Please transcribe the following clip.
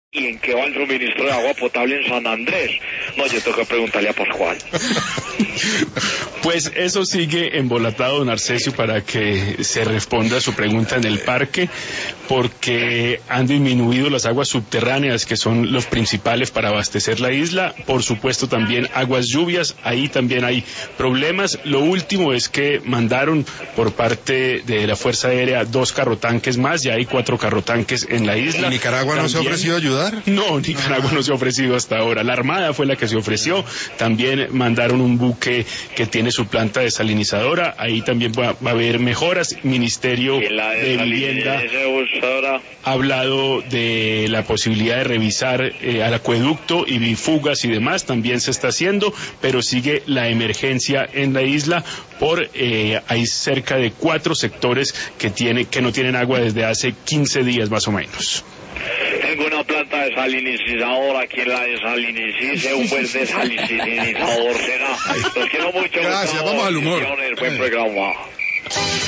¿Y en qué va el suministro de agua potable en San Andrés? No, yo tengo que preguntarle a Pascual. Pues eso sigue embolatado, don Arcesio, para que se responda a su pregunta en el parque, porque han disminuido las aguas subterráneas, que son los principales para abastecer la isla. Por supuesto, también aguas lluvias, ahí también hay problemas. Lo último es que mandaron por parte de la Fuerza Aérea 2 carrotanques más, ya hay 4 carrotanques en la isla. ¿Y Nicaragua no se ha ofrecido a ayudar? No, Nicaragua no se ha ofrecido hasta ahora. La Armada fue la que se ofreció. También mandaron un buque que tiene su planta desalinizadora. Ahí también va a haber mejoras. Ministerio de Vivienda ha hablado de la posibilidad de revisar al acueducto y bifugas y demás. También se está haciendo, pero sigue la emergencia en la isla hay cerca de 4 sectores que no tienen agua desde hace 15 días más o menos. Tengo una planta desalinizador aquí en la desalinice, un buen desalinizador será. Los quiero mucho. Gracias, vamos al humor. Buen programa.